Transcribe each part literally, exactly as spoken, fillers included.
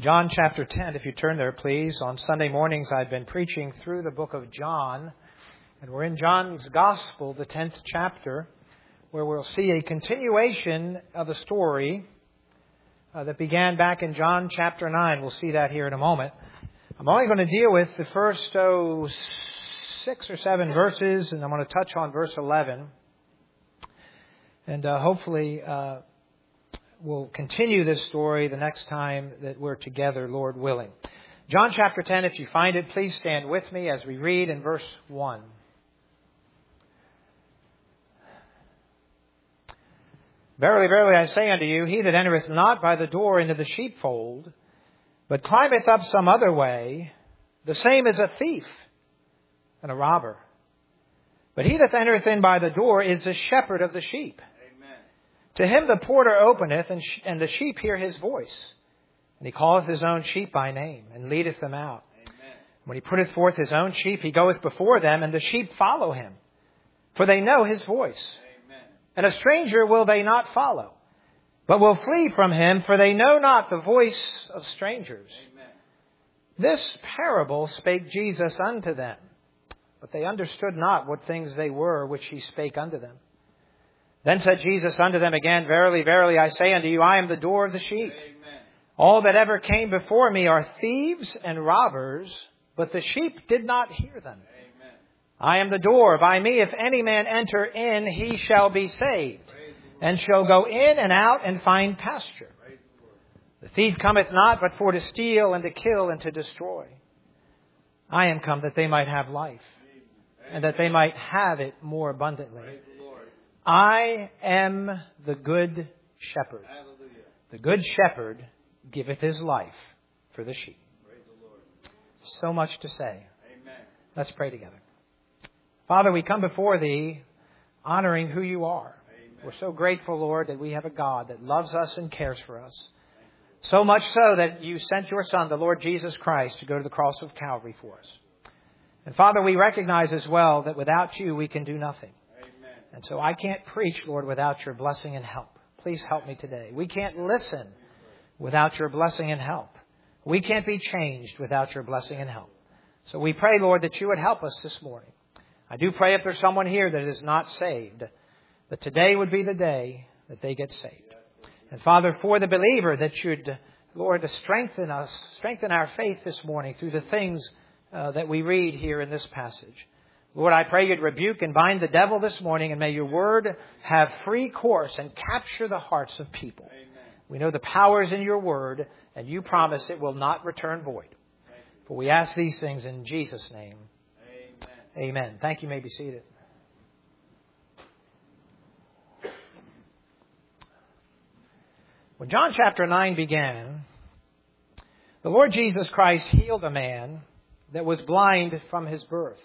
John chapter ten, if you turn there, please. On Sunday mornings, I've been preaching through the book of John. And we're in John's Gospel, the tenth chapter, where we'll see a continuation of a story uh, that began back in John chapter nine. We'll see that here in a moment. I'm only going to deal with the first oh, six or seven verses, and I'm going to touch on verse eleven. And uh, hopefully... Uh, We'll continue this story the next time that we're together, Lord willing. John chapter ten, if you find it, please stand with me as we read in verse one. Verily, verily, I say unto you, he that entereth not by the door into the sheepfold, but climbeth up some other way, the same is a thief and a robber. But he that entereth in by the door is the shepherd of the sheep. To him the porter openeth, and, sh- and the sheep hear his voice. And he calleth his own sheep by name, and leadeth them out. Amen. When he putteth forth his own sheep, he goeth before them, and the sheep follow him. For they know his voice. Amen. And a stranger will they not follow, but will flee from him, for they know not the voice of strangers. Amen. This parable spake Jesus unto them, but they understood not what things they were which he spake unto them. Then said Jesus unto them again, Verily, verily, I say unto you, I am the door of the sheep. Amen. All that ever came before me are thieves and robbers, but the sheep did not hear them. Amen. I am the door. By me, if any man enter in, he shall be saved, and shall go in and out and find pasture. The thief cometh not, but for to steal and to kill and to destroy. I am come that they might have life, and that they might have it more abundantly. I am the good shepherd. Hallelujah. The good shepherd giveth his life for the sheep. Praise the Lord. So much to say. Amen. Let's pray together. Father, we come before thee honoring who you are. Amen. We're so grateful, Lord, that we have a God that loves us and cares for us. So much so that you sent your Son, the Lord Jesus Christ, to go to the cross of Calvary for us. And Father, we recognize as well that without you we can do nothing. And so I can't preach, Lord, without your blessing and help. Please help me today. We can't listen without your blessing and help. We can't be changed without your blessing and help. So we pray, Lord, that you would help us this morning. I do pray if there's someone here that is not saved, that today would be the day that they get saved. And Father, for the believer, that you'd, Lord, to strengthen us, strengthen our faith this morning through the things uh, that we read here in this passage. Lord, I pray you'd rebuke and bind the devil this morning, and may your word have free course and capture the hearts of people. Amen. We know the power is in your word, and you promise it will not return void. For we ask these things in Jesus' name. Amen. Amen. Thank you. You may be seated. When John chapter nine began, the Lord Jesus Christ healed a man that was blind from his birth.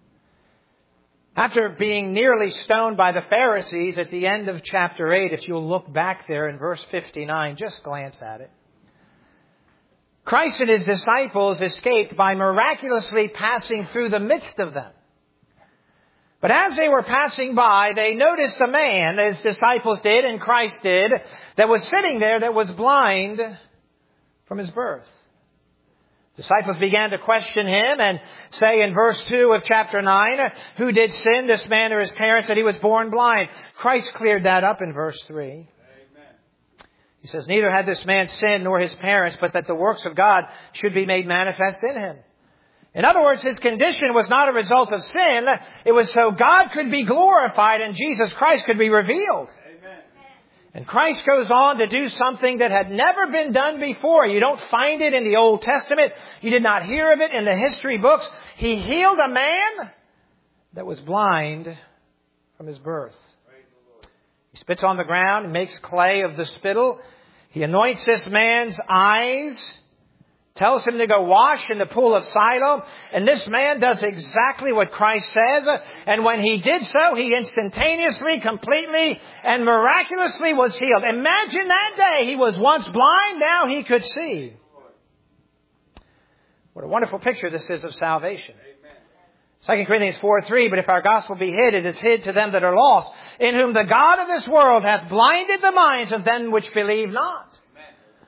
After being nearly stoned by the Pharisees at the end of chapter eight, if you'll look back there in verse fifty-nine, just glance at it. Christ and his disciples escaped by miraculously passing through the midst of them. But as they were passing by, they noticed a man, as disciples did and Christ did, that was sitting there that was blind from his birth. Disciples began to question him and say in verse two of chapter nine, who did sin, this man or his parents, that he was born blind? Christ cleared that up in verse three. Amen. He says, neither had this man sinned nor his parents, but that the works of God should be made manifest in him. In other words, his condition was not a result of sin. It was so God could be glorified and Jesus Christ could be revealed. And Christ goes on to do something that had never been done before. You don't find it in the Old Testament. You did not hear of it in the history books. He healed a man that was blind from his birth. He spits on the ground and makes clay of the spittle. He anoints this man's eyes, tells him to go wash in the pool of Siloam. And this man does exactly what Christ says. And when he did so, he instantaneously, completely, and miraculously was healed. Imagine that day. He was once blind. Now he could see. What a wonderful picture this is of salvation. Second Corinthians four three, but if our gospel be hid, it is hid to them that are lost, in whom the God of this world hath blinded the minds of them which believe not.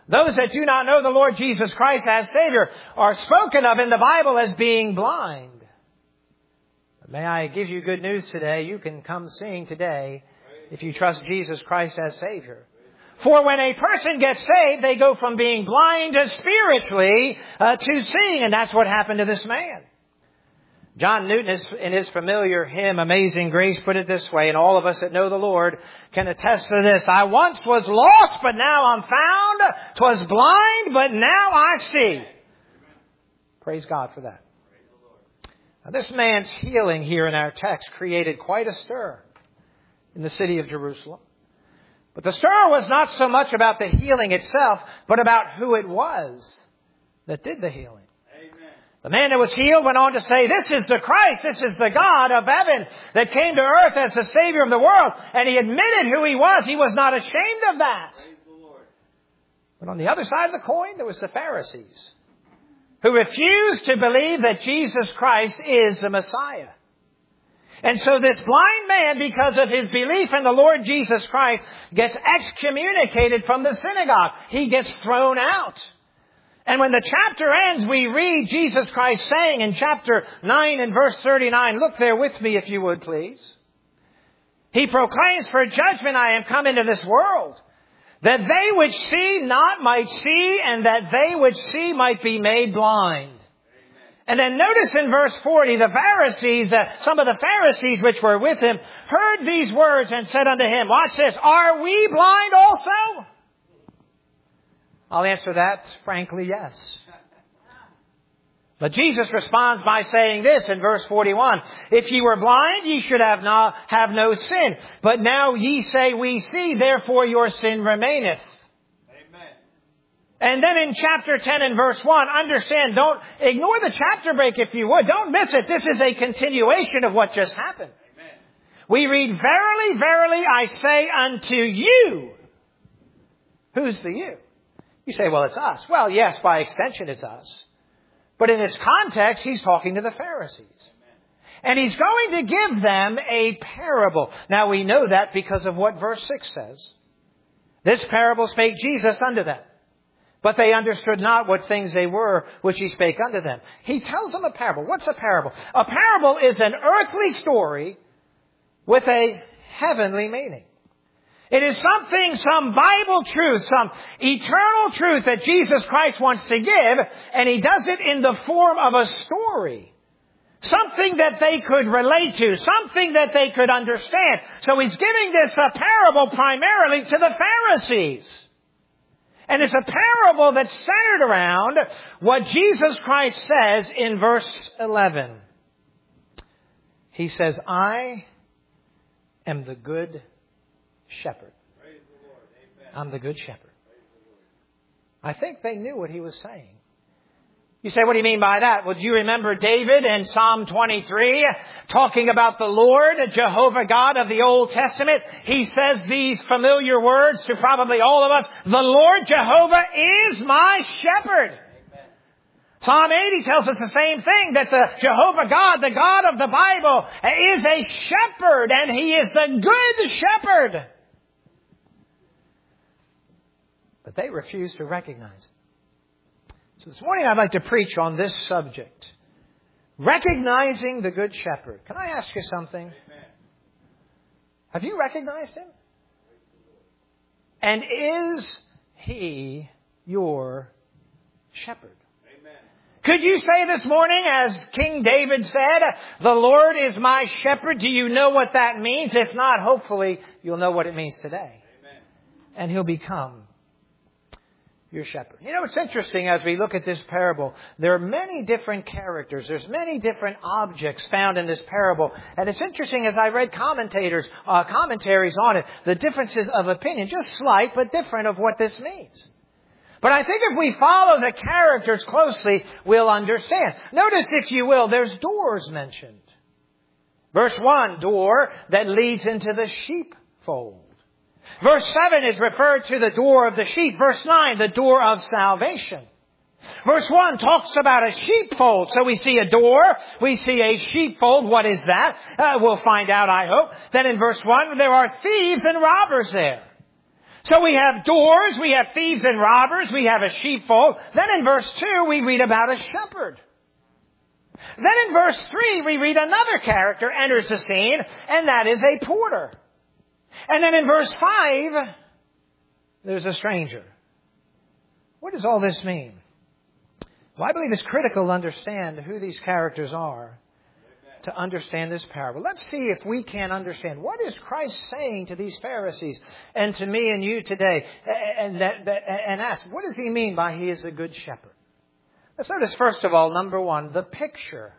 Those that do not know the Lord Jesus Christ as Savior are spoken of in the Bible as being blind. But may I give you good news today? You can come seeing today if you trust Jesus Christ as Savior. For when a person gets saved, they go from being blind to spiritually uh, to seeing. And that's what happened to this man. John Newton, is, in his familiar hymn, Amazing Grace, put it this way, and all of us that know the Lord can attest to this. I once was lost, but now I'm found. 'Twas blind, but now I see. Praise God for that. Now, this man's healing here in our text created quite a stir in the city of Jerusalem. But the stir was not so much about the healing itself, but about who it was that did the healing. Amen. The man that was healed went on to say, this is the Christ, this is the God of heaven that came to earth as the Savior of the world. And he admitted who he was. He was not ashamed of that. Praise the Lord. But on the other side of the coin, there was the Pharisees, who refused to believe that Jesus Christ is the Messiah. And so this blind man, because of his belief in the Lord Jesus Christ, gets excommunicated from the synagogue. He gets thrown out. And when the chapter ends, we read Jesus Christ saying in chapter nine and verse thirty-nine, look there with me if you would, please. He proclaims, for judgment I am come into this world, that they which see not might see, and that they which see might be made blind. And then notice in verse forty, the Pharisees, uh, some of the Pharisees which were with him, heard these words and said unto him, watch this, are we blind also? I'll answer that frankly, yes. But Jesus responds by saying this in verse forty-one, if ye were blind, ye should have no, have no sin. But now ye say we see, therefore your sin remaineth. And then in chapter ten and verse one, understand, don't ignore the chapter break if you would. Don't miss it. This is a continuation of what just happened. Amen. We read, verily, verily, I say unto you. Who's the you? You say, well, it's us. Well, yes, by extension it's us. But in its context, he's talking to the Pharisees. Amen. And he's going to give them a parable. Now we know that because of what verse six says. This parable spake Jesus unto them. But they understood not what things they were which he spake unto them. He tells them a parable. What's a parable? A parable is an earthly story with a heavenly meaning. It is something, some Bible truth, some eternal truth that Jesus Christ wants to give, and he does it in the form of a story. Something that they could relate to, something that they could understand. So he's giving this a parable primarily to the Pharisees. And it's a parable that's centered around what Jesus Christ says in verse eleven. He says, I am the good shepherd. Praise the Lord. Amen. I'm the good shepherd. I think they knew what he was saying. You say, what do you mean by that? Well, do you remember David in Psalm twenty-three talking about the Lord, Jehovah God of the Old Testament? He says these familiar words to probably all of us. The Lord Jehovah is my shepherd. Amen. Psalm eighty tells us the same thing, that the Jehovah God, the God of the Bible, is a shepherd, and he is the good shepherd. But they refuse to recognize it. So this morning I'd like to preach on this subject. Recognizing the Good Shepherd. Can I ask you something? Amen. Have you recognized him? And is he your shepherd? Amen. Could you say this morning, as King David said, the Lord is my shepherd? Do you know what that means? If not, hopefully you'll know what it means today. Amen. And he'll become your shepherd. You know, it's interesting as we look at this parable. There are many different characters. There's many different objects found in this parable. And it's interesting as I read commentators, uh, commentaries on it, the differences of opinion, just slight but different of what this means. But I think if we follow the characters closely, we'll understand. Notice, if you will, there's doors mentioned. Verse one, door that leads into the sheepfold. Verse seven is referred to the door of the sheep. Verse nine, the door of salvation. Verse one talks about a sheepfold. So we see a door. We see a sheepfold. What is that? Uh, we'll find out, I hope. Then in verse one, there are thieves and robbers there. So we have doors, we have thieves and robbers, we have a sheepfold. Then in verse two, we read about a shepherd. Then in verse three, we read another character enters the scene, and that is a porter. And then in verse five, there's a stranger. What does all this mean? Well, I believe it's critical to understand who these characters are to understand this parable. Let's see if we can understand. What is Christ saying to these Pharisees and to me and you today? And, that, that, and ask, what does he mean by he is a good shepherd? Let's notice, first of all, number one, the picture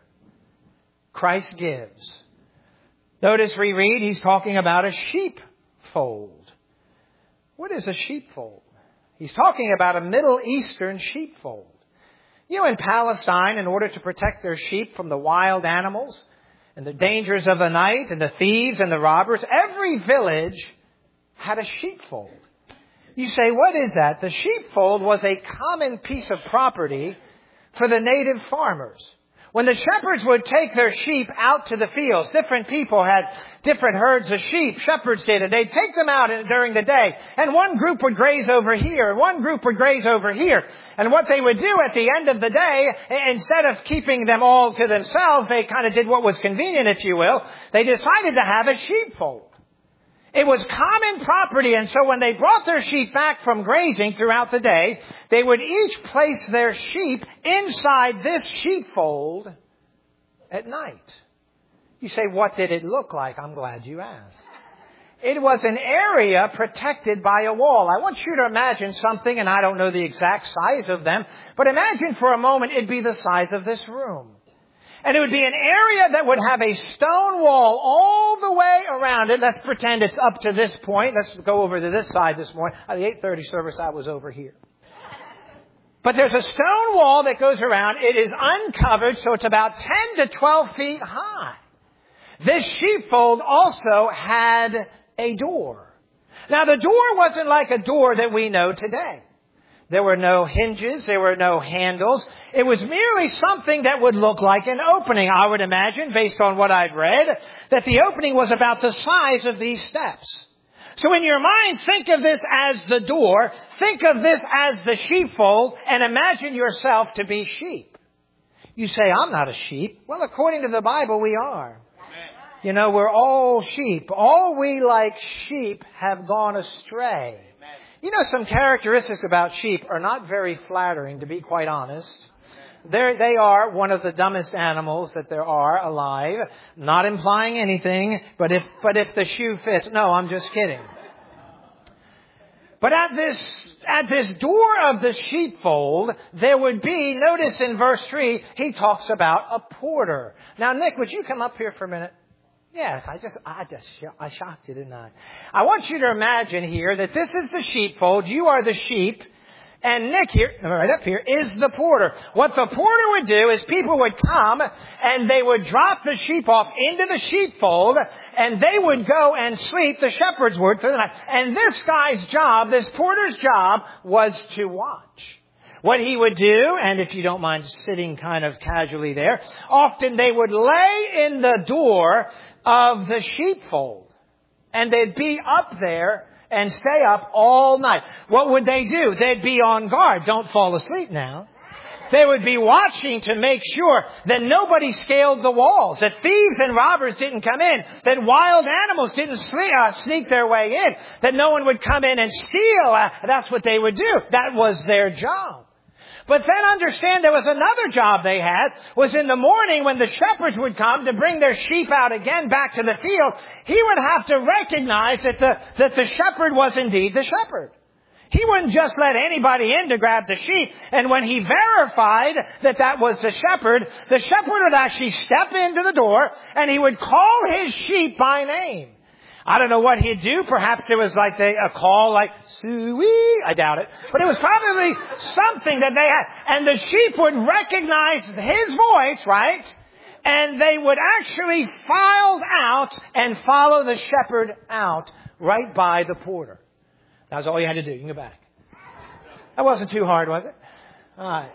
Christ gives. Notice we read, he's talking about a sheepfold. What is a sheepfold? He's talking about a Middle Eastern sheepfold. You know, in Palestine, in order to protect their sheep from the wild animals and the dangers of the night and the thieves and the robbers, every village had a sheepfold. You say, what is that? The sheepfold was a common piece of property for the native farmers. When the shepherds would take their sheep out to the fields, different people had different herds of sheep, shepherds did, and they'd take them out during the day. And one group would graze over here, and one group would graze over here. And what they would do at the end of the day, instead of keeping them all to themselves, they kind of did what was convenient, if you will. They decided to have a sheepfold. It was common property, and so when they brought their sheep back from grazing throughout the day, they would each place their sheep inside this sheepfold at night. You say, what did it look like? I'm glad you asked. It was an area protected by a wall. I want you to imagine something, and I don't know the exact size of them, but imagine for a moment it'd be the size of this room. And it would be an area that would have a stone wall all the way around it. Let's pretend it's up to this point. Let's go over to this side this morning. At the eight thirty service, I was over here. But there's a stone wall that goes around. It is uncovered, so it's about ten to twelve feet high. This sheepfold also had a door. Now, the door wasn't like a door that we know today. There were no hinges. There were no handles. It was merely something that would look like an opening. I would imagine, based on what I've read, that the opening was about the size of these steps. So in your mind, think of this as the door. Think of this as the sheepfold, and imagine yourself to be sheep. You say, I'm not a sheep. Well, according to the Bible, we are. You know, we're all sheep. All we like sheep have gone astray. You know, some characteristics about sheep are not very flattering, to be quite honest. They're, they are one of the dumbest animals that there are alive. Not implying anything, but if, but if the shoe fits. No, I'm just kidding. But at this, at this door of the sheepfold, there would be, notice in verse three, he talks about a porter. Now, Nick, would you come up here for a minute? Yes, I just, I just, I shocked you, didn't I? I want you to imagine here that this is the sheepfold. You are the sheep. And Nick here, right up here, is the porter. What the porter would do is people would come and they would drop the sheep off into the sheepfold and they would go and sleep, the shepherds would, through the night. And this guy's job, this porter's job, was to watch. What he would do, and if you don't mind sitting kind of casually there, often they would lay in the door of the sheepfold. And they'd be up there and stay up all night. What would they do? They'd be on guard. Don't fall asleep now. They would be watching to make sure that nobody scaled the walls, that thieves and robbers didn't come in, that wild animals didn't sneak, uh, sneak their way in, that no one would come in and steal. Uh, that's what they would do. That was their job. But then understand there was another job they had, was in the morning when the shepherds would come to bring their sheep out again back to the field, he would have to recognize that the, that the shepherd was indeed the shepherd. He wouldn't just let anybody in to grab the sheep. And when he verified that that was the shepherd, the shepherd would actually step into the door and he would call his sheep by name. I don't know what he'd do. Perhaps it was like they, a call like, Suey. I doubt it. But it was probably something that they had. And the sheep would recognize his voice, right? And they would actually file out and follow the shepherd out right by the porter. That was all you had to do. You can go back. That wasn't too hard, was it? All right.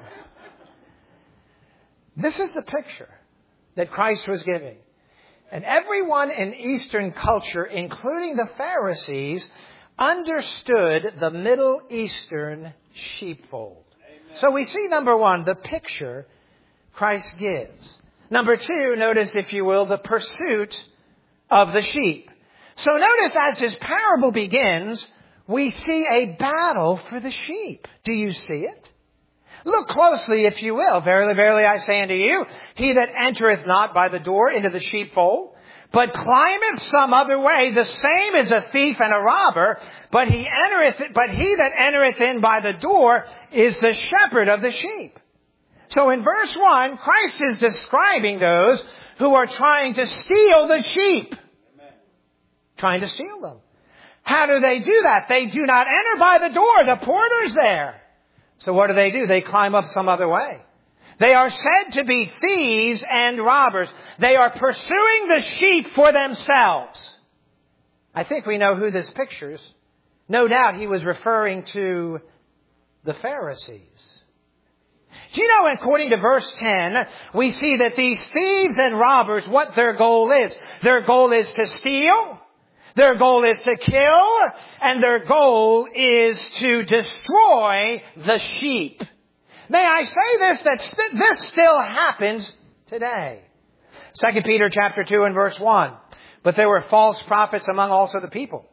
This is the picture that Christ was giving. And everyone in Eastern culture, including the Pharisees, understood the Middle Eastern sheepfold. Amen. So we see, number one, the picture Christ gives. Number two, notice, if you will, the pursuit of the sheep. So notice as this parable begins, we see a battle for the sheep. Do you see it? Look closely, if you will. Verily, verily, I say unto you, he that entereth not by the door into the sheepfold, but climbeth some other way, the same is a thief and a robber. But he entereth, but he that entereth in by the door is the shepherd of the sheep. So in verse one, Christ is describing those who are trying to steal the sheep. Amen. Trying to steal them. How do they do that? They do not enter by the door. The porter's there. So what do they do? They climb up some other way. They are said to be thieves and robbers. They are pursuing the sheep for themselves. I think we know who this pictures. No doubt he was referring to the Pharisees. Do you know, according to verse ten, we see that these thieves and robbers, what their goal is. Their goal is to steal. Their goal is to kill. And their goal is to destroy the sheep. May I say this, that st- this still happens today. Second Peter chapter two and verse one. But there were false prophets among also the people.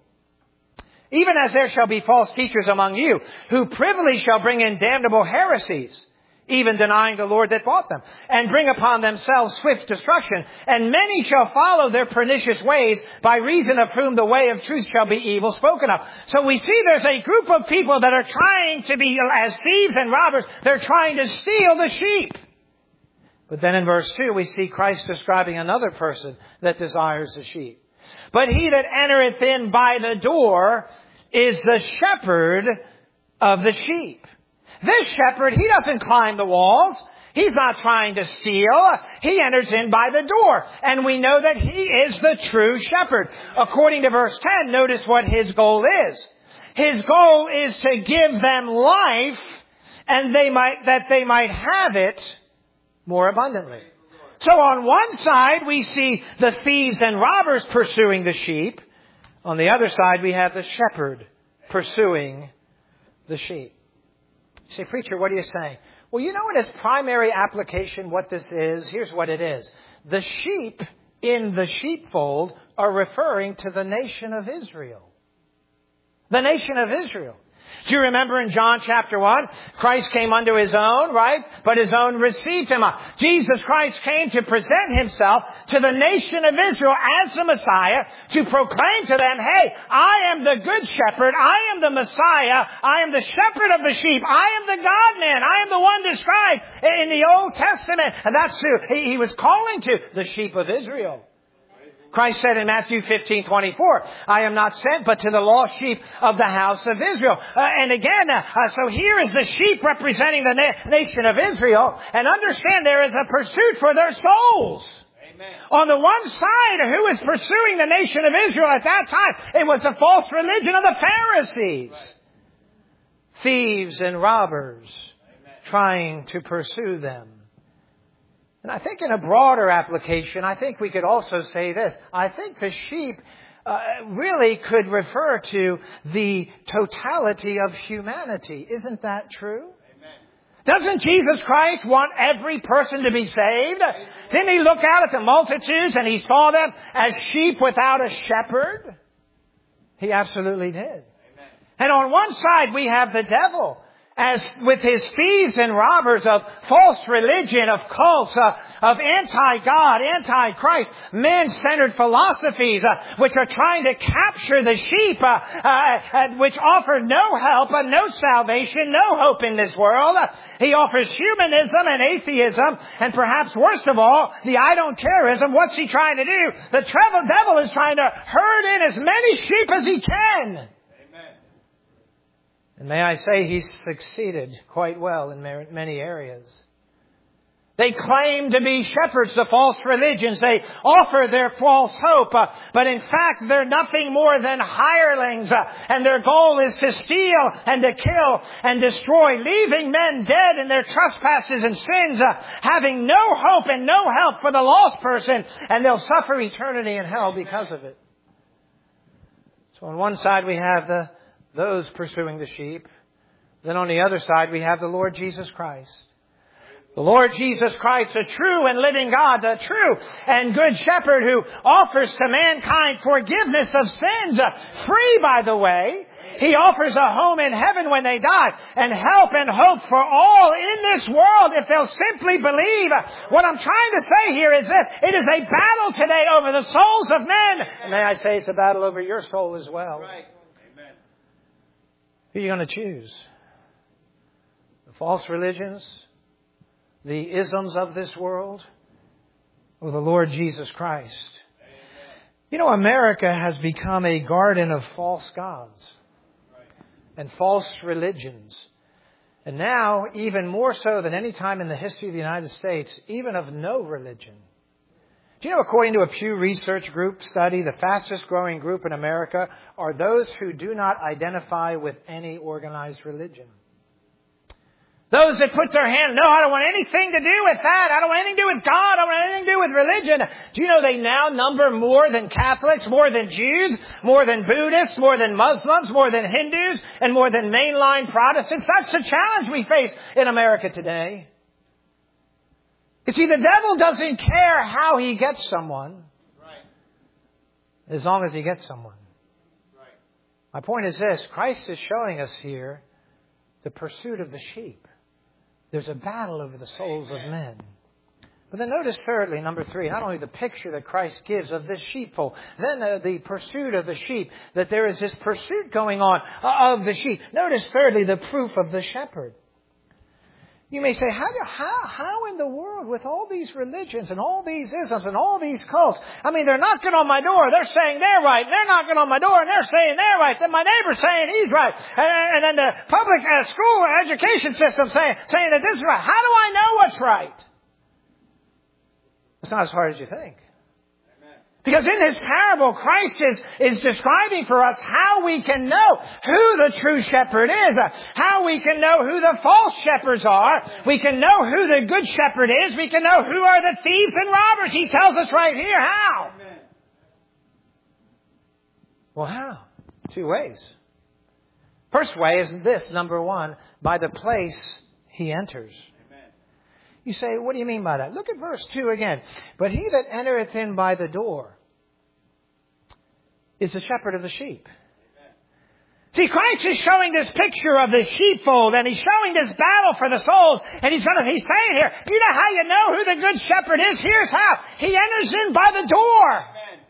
Even as there shall be false teachers among you, who privily shall bring in damnable heresies, even denying the Lord that bought them, and bring upon themselves swift destruction. And many shall follow their pernicious ways, by reason of whom the way of truth shall be evil spoken of. So we see there's a group of people that are trying to be, as thieves and robbers, they're trying to steal the sheep. But then in verse two, we see Christ describing another person that desires the sheep. But he that entereth in by the door is the shepherd of the sheep. This shepherd, he doesn't climb the walls. He's not trying to steal. He enters in by the door. And we know that he is the true shepherd. According to verse ten, notice what his goal is. His goal is to give them life, and they might, that they might have it more abundantly. So on one side, we see the thieves and robbers pursuing the sheep. On the other side, we have the shepherd pursuing the sheep. You say, preacher, what are you saying? Well, you know in its primary application what this is? Here's what it is. The sheep in the sheepfold are referring to the nation of Israel. The nation of Israel. Do you remember in John chapter one? Christ came unto his own, right? But his own received him. Jesus Christ came to present himself to the nation of Israel as the Messiah, to proclaim to them, hey, I am the good shepherd. I am the Messiah. I am the shepherd of the sheep. I am the God-man. I am the one described in the Old Testament. And that's who he, he was calling to, the sheep of Israel. Christ said in Matthew fifteen twenty-four, I am not sent but to the lost sheep of the house of Israel. Uh, and again, uh, so here is the sheep representing the na- nation of Israel. And understand there is a pursuit for their souls. Amen. On the one side, who was pursuing the nation of Israel at that time? It was the false religion of the Pharisees. Right. Thieves and robbers. Amen. Trying to pursue them. And I think in a broader application, I think we could also say this. I think the sheep uh, really could refer to the totality of humanity. Isn't that true? Amen. Doesn't Jesus Christ want every person to be saved? Amen. Didn't he look out at the multitudes and he saw them as sheep without a shepherd? He absolutely did. Amen. And on one side we have the devil, as with his thieves and robbers of false religion, of cults, uh, of anti-God, anti-Christ, man-centered philosophies, uh, which are trying to capture the sheep, uh, uh, uh, which offer no help, uh, no salvation, no hope in this world. Uh, he offers humanism and atheism, and perhaps worst of all, the I don't careism. What's he trying to do? The travel devil is trying to herd in as many sheep as he can. And may I say he's succeeded quite well in many areas. They claim to be shepherds, the false religions. They offer their false hope. Uh, but in fact, they're nothing more than hirelings. Uh, and their goal is to steal and to kill and destroy, leaving men dead in their trespasses and sins, uh, having no hope and no help for the lost person. And they'll suffer eternity in hell because of it. So on one side we have the those pursuing the sheep. Then on the other side, we have the Lord Jesus Christ. The Lord Jesus Christ, the true and living God, the true and good shepherd who offers to mankind forgiveness of sins, free, by the way. He offers a home in heaven when they die, and help and hope for all in this world if they'll simply believe. What I'm trying to say here is this: it is a battle today over the souls of men. And may I say, it's a battle over your soul as well. Right. Amen. Who are you going to choose? The false religions, the isms of this world, or the Lord Jesus Christ? Amen. You know, America has become a garden of false gods and false religions. And now, even more so than any time in the history of the United States, even of no religion. Do you know, according to a Pew Research Group study, the fastest growing group in America are those who do not identify with any organized religion. Those that put their hand, no, I don't want anything to do with that. I don't want anything to do with God. I don't want anything to do with religion. Do you know they now number more than Catholics, more than Jews, more than Buddhists, more than Muslims, more than Hindus, and more than mainline Protestants? That's the challenge we face in America today. You see, the devil doesn't care how he gets someone, Right. as long as he gets someone. Right. My point is this: Christ is showing us here the pursuit of the sheep. There's a battle over the souls of men. But then notice thirdly, number three, not only the picture that Christ gives of this sheepfold, then uh, the pursuit of the sheep, that there is this pursuit going on of the sheep. Notice thirdly, the proof of the shepherd. You may say, how, how, how in the world with all these religions and all these isms and all these cults? I mean, they're knocking on my door. They're saying they're right. They're knocking on my door and they're saying they're right. Then my neighbor's saying he's right. And, and then the public uh, school education system saying, saying that this is right. How do I know what's right? It's not as hard as you think. Because in his parable, Christ is, is describing for us how we can know who the true shepherd is, how we can know who the false shepherds are. We can know who the good shepherd is. We can know who are the thieves and robbers. He tells us right here how. Amen. Well, how? Two ways. First way is this, number one, by the place he enters. You say, what do you mean by that? Look at verse two again. But he that entereth in by the door is the shepherd of the sheep. Amen. See, Christ is showing this picture of the sheepfold, and he's showing this battle for the souls. And he's gonna, he's saying here, you know how you know who the good shepherd is? Here's how. He enters in by the door. Amen.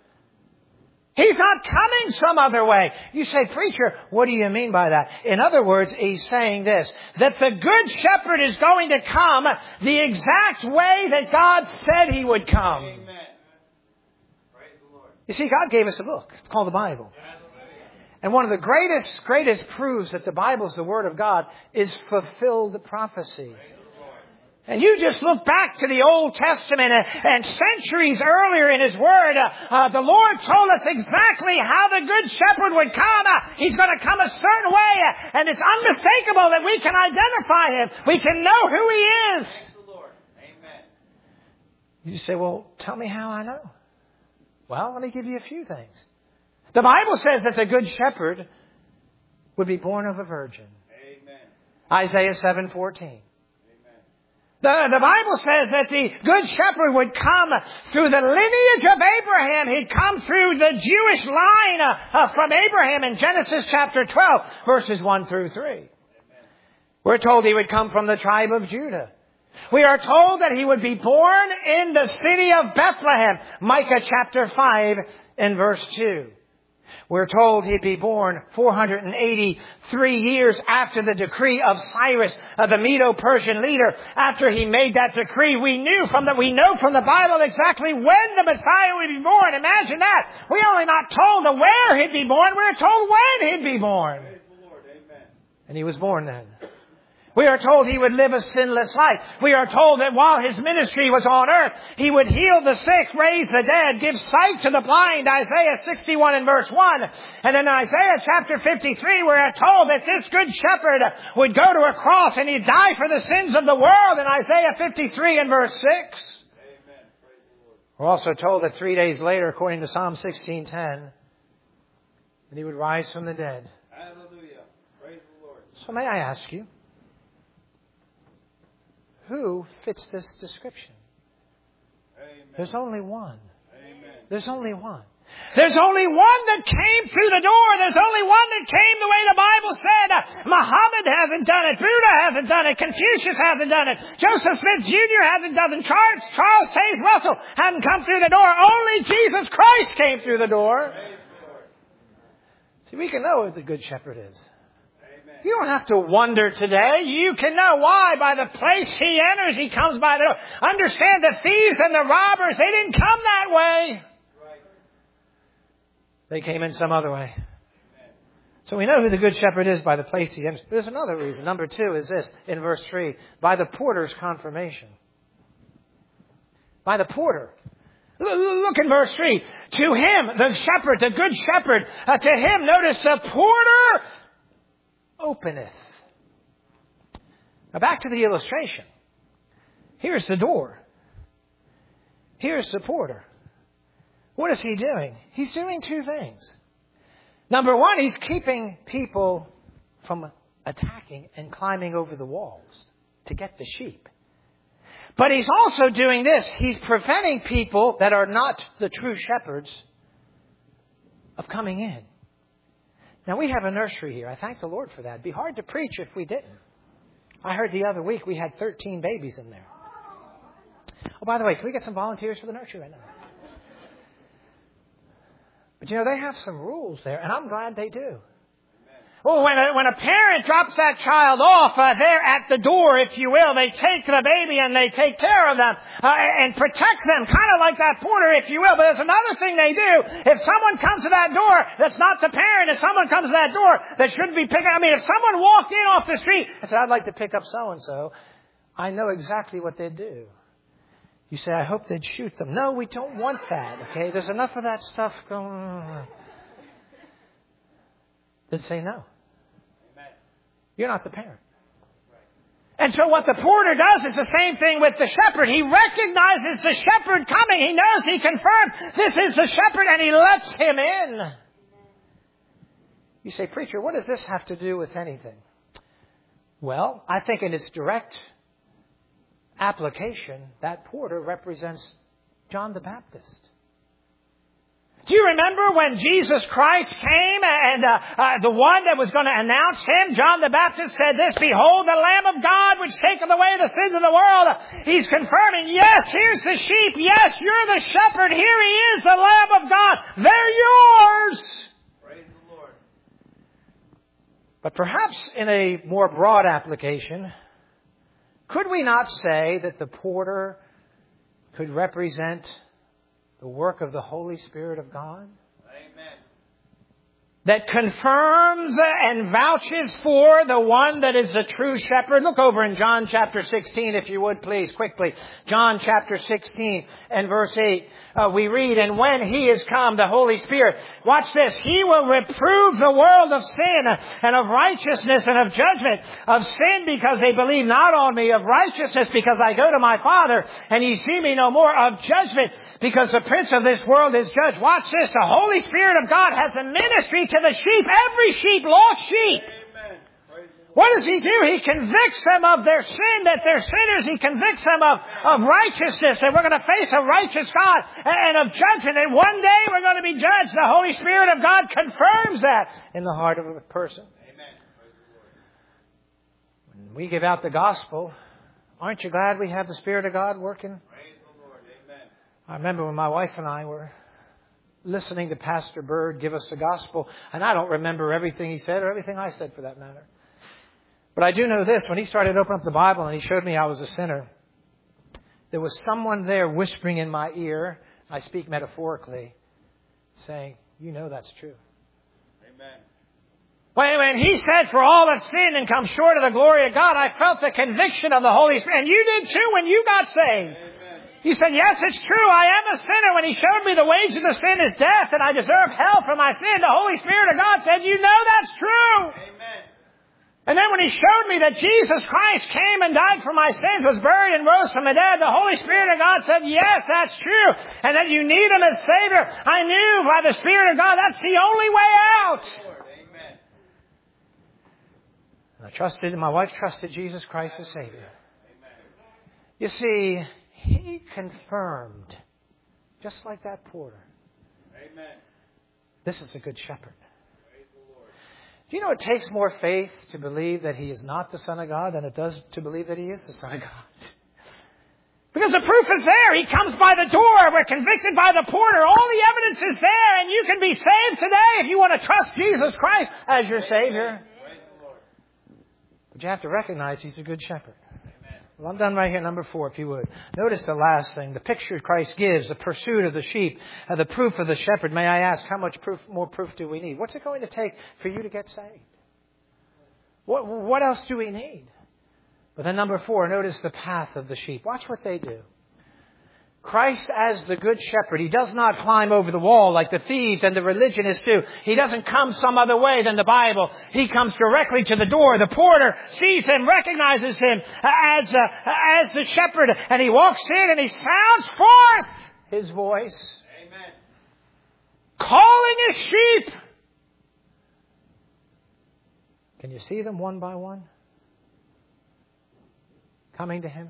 He's not coming some other way. You say, preacher, what do you mean by that? In other words, he's saying this, that the good shepherd is going to come the exact way that God said he would come. Amen. Praise the Lord. You see, God gave us a book. It's called the Bible. And one of the greatest, greatest proofs that the Bible is the Word of God is fulfilled prophecy. And you just look back to the Old Testament and, and centuries earlier in His Word, uh, uh, the Lord told us exactly how the Good Shepherd would come. Uh, he's going to come a certain way, uh, and it's unmistakable that we can identify Him. We can know who He is. Praise the Lord. Amen. You say, well, tell me how I know. Well, let me give you a few things. The Bible says that the Good Shepherd would be born of a virgin. Amen. Isaiah seven fourteen. The, the Bible says that the Good Shepherd would come through the lineage of Abraham. He'd come through the Jewish line uh, uh, from Abraham in Genesis chapter twelve, verses one through three. Amen. We're told he would come from the tribe of Judah. We are told that he would be born in the city of Bethlehem, Micah chapter five and verse two. We're told he'd be born four hundred eighty-three years after the decree of Cyrus, uh, the Medo-Persian leader. After he made that decree, we knew from the, we know from the Bible exactly when the Messiah would be born. Imagine that. We're only not told the where he'd be born. We're told when he'd be born. Praise the Lord. Amen. And he was born then. We are told he would live a sinless life. We are told that while his ministry was on earth, he would heal the sick, raise the dead, give sight to the blind, Isaiah sixty-one and verse one. And in Isaiah chapter fifty-three, we are told that this good shepherd would go to a cross and he'd die for the sins of the world in Isaiah fifty-three and verse six. Amen. Praise the Lord. We're also told that three days later, according to Psalm sixteen ten, that he would rise from the dead. Hallelujah. So may I ask you, who fits this description? Amen. There's only one. Amen. There's only one. There's only one that came through the door. There's only one that came the way the Bible said. Uh, Muhammad hasn't done it. Buddha hasn't done it. Confucius hasn't done it. Joseph Smith Junior hasn't done it. Charles, Charles Taze Russell hadn't come through the door. Only Jesus Christ came through the door. See, we can know who the Good Shepherd is. Amen. You don't have to wonder today. You can know why. By the place he enters, he comes by the door. Understand the thieves and the robbers, they didn't come that way. They came in some other way. So we know who the Good Shepherd is by the place he enters. There's another reason. Number two is this, in verse three. By the porter's confirmation. By the porter. Look in verse three. To him, the shepherd, the Good Shepherd, uh, to him, notice, the porter openeth. Now back to the illustration. Here's the door. Here's the porter. What is he doing? He's doing two things. Number one, he's keeping people from attacking and climbing over the walls to get the sheep. But he's also doing this. He's preventing people that are not the true shepherds of coming in. Now, we have a nursery here. I thank the Lord for that. It'd be hard to preach if we didn't. I heard the other week we had thirteen babies in there. Oh, by the way, can we get some volunteers for the nursery right now? But, you know, they have some rules there, and I'm glad they do. Well, when a, when a parent drops that child off, uh, they're at the door, if you will. They take the baby and they take care of them uh, and protect them, kind of like that porter, if you will. But there's another thing they do. If someone comes to that door that's not the parent, if someone comes to that door that shouldn't be picking, I mean, if someone walked in off the street and said, I'd like to pick up so-and-so, I know exactly what they'd do. You say, I hope they'd shoot them. No, we don't want that, okay? There's enough of that stuff going on. They'd say no. Amen. You're not the parent. Right. And so what the porter does is the same thing with the shepherd. He recognizes the shepherd coming. He knows, he confirms this is the shepherd, and he lets him in. Amen. You say, preacher, what does this have to do with anything? Well, I think in its direct application, that porter represents John the Baptist. Do you remember when Jesus Christ came and uh, uh, the one that was going to announce him, John the Baptist, said this, Behold the Lamb of God which taketh away the sins of the world. He's confirming, yes, here's the sheep. Yes, you're the shepherd. Here he is, the Lamb of God. They're yours. Praise the Lord. But perhaps in a more broad application, could we not say that the porter could represent the work of the Holy Spirit of God? Amen. That confirms and vouches for the one that is the true shepherd. Look over in John chapter sixteen, if you would, please, quickly. John chapter sixteen and verse eight. Uh, we read, And when he is come, the Holy Spirit, watch this, he will reprove the world of sin and of righteousness and of judgment. Of sin because they believe not on me. Of righteousness because I go to my Father and ye see me no more. Of judgment because the prince of this world is judged. Watch this. The Holy Spirit of God has a ministry to the sheep. Every sheep, lost sheep. Amen. What does he do? He convicts them of their sin, that they're sinners. He convicts them of, of righteousness, that we're going to face a righteous God, and, and of judgment. And one day we're going to be judged. The Holy Spirit of God confirms that in the heart of a person. Amen. When we give out the gospel, aren't you glad we have the Spirit of God working? Praise the Lord. Amen. I remember when my wife and I were listening to Pastor Bird give us the gospel, and I don't remember everything he said or everything I said for that matter. But I do know this, when he started opening up the Bible and he showed me I was a sinner, there was someone there whispering in my ear, I speak metaphorically, saying, you know that's true. Amen. When, when he said, for all have sinned and come short of the glory of God, I felt the conviction of the Holy Spirit. And you did too when you got saved. Amen. He said, yes, it's true. I am a sinner. When he showed me the wages of sin is death and I deserve hell for my sin, the Holy Spirit of God said, you know that's true. Amen. And then when he showed me that Jesus Christ came and died for my sins, was buried and rose from the dead, the Holy Spirit of God said, yes, that's true. And that you need him as Savior. I knew by the Spirit of God that's the only way out. Lord. Amen. The trusted, my wife trusted Jesus Christ as Savior. You see, He confirmed, just like that porter, Amen. this is the Good Shepherd. Do you know it takes more faith to believe that He is not the Son of God than it does to believe that He is the Son of God? Because the proof is there. He comes by the door. We're convicted by the porter. All the evidence is there, and you can be saved today if you want to trust Jesus Christ as your Savior. But you have to recognize He's a Good Shepherd. Well, I'm done right here. Number four, if you would. Notice the last thing, the picture Christ gives, the pursuit of the sheep, uh, the proof of the shepherd. May I ask, how much proof, more proof do we need? What's it going to take for you to get saved? What, what else do we need? But then number four, notice the path of the sheep. Watch what they do. Christ as the Good Shepherd, He does not climb over the wall like the thieves and the religionists do. He doesn't come some other way than the Bible. He comes directly to the door. The porter sees Him, recognizes Him as, uh, as the shepherd, and he walks in and he sounds forth His voice. Amen. Calling His sheep. Can you see them one by one? Coming to Him.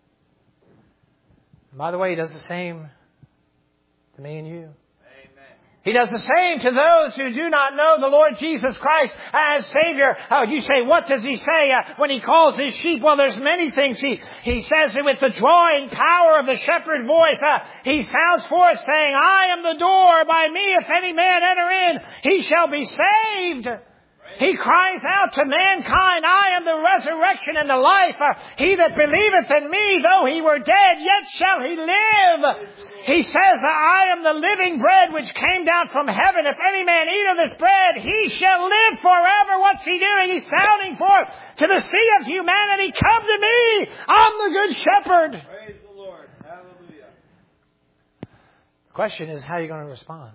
And by the way, He does the same to me and you. Amen. He does the same to those who do not know the Lord Jesus Christ as Savior. Oh, you say, what does He say uh, when He calls His sheep? Well, there's many things. He, he says it with the drawing power of the shepherd voice. Uh, he sounds forth saying, I am the door. By me, if any man enter in, he shall be saved. He cries out to mankind, I am the resurrection and the life. Uh, he that believeth in me, though he were dead, yet shall he live. He says, I am the living bread which came down from heaven. If any man eat of this bread, he shall live forever. What's He doing? He's sounding forth to the sea of humanity, come to me. I'm the Good Shepherd. Praise the Lord. Hallelujah. The question is, how are you going to respond?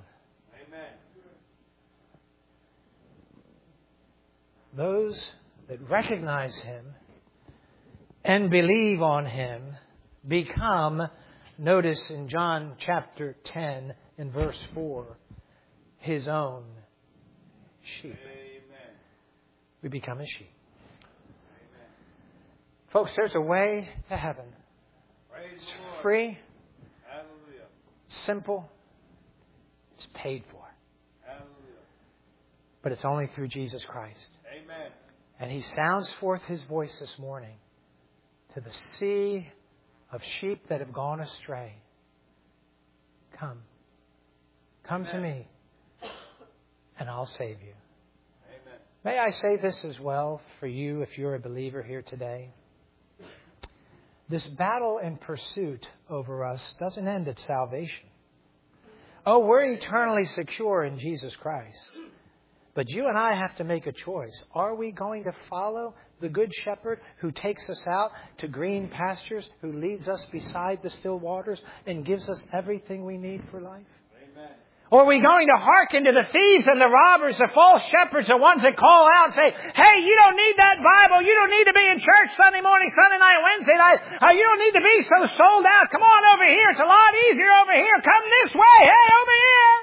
Those that recognize Him and believe on Him become, notice in John chapter ten in verse four, His own sheep. Amen. We become His sheep. Amen. Folks, there's a way to heaven. Praise it's the Lord. Free. Hallelujah. Simple. It's paid for. Hallelujah. But it's only through Jesus Christ. Amen. And He sounds forth His voice this morning to the sea of sheep that have gone astray. Come. Come Amen. To me, and I'll save you. Amen. May I say this as well for you if you're a believer here today? This battle and pursuit over us doesn't end at salvation. Oh, we're eternally secure in Jesus Christ. But you and I have to make a choice. Are we going to follow the Good Shepherd who takes us out to green pastures, who leads us beside the still waters and gives us everything we need for life? Amen. Or are we going to hearken to the thieves and the robbers, the false shepherds, the ones that call out and say, hey, you don't need that Bible. You don't need to be in church Sunday morning, Sunday night, Wednesday night. Uh, you don't need to be so sold out. Come on over here. It's a lot easier over here. Come this way. Hey, over here.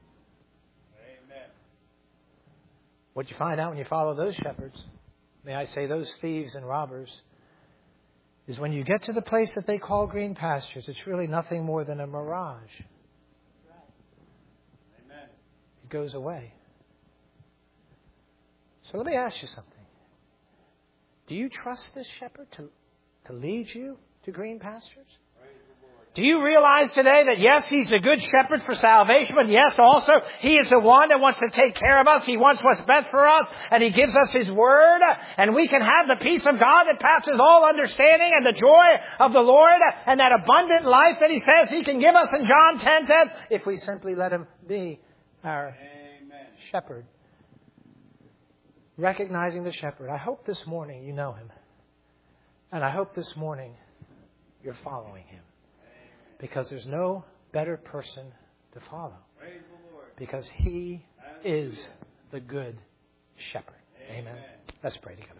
What you find out when you follow those shepherds, may I say those thieves and robbers, is when you get to the place that they call green pastures, it's really nothing more than a mirage. Amen. It goes away. So let me ask you something. Do you trust this shepherd to, to lead you to green pastures? Do you realize today that yes, He's a good shepherd for salvation, but yes, also He is the one that wants to take care of us. He wants what's best for us, and He gives us His Word, and we can have the peace of God that passes all understanding and the joy of the Lord and that abundant life that He says He can give us in John ten ten if we simply let Him be our Amen. Shepherd. Recognizing the shepherd. I hope this morning you know Him, and I hope this morning you're following Him. Because there's no better person to follow. Because He is the Good Shepherd. Amen. Let's pray together.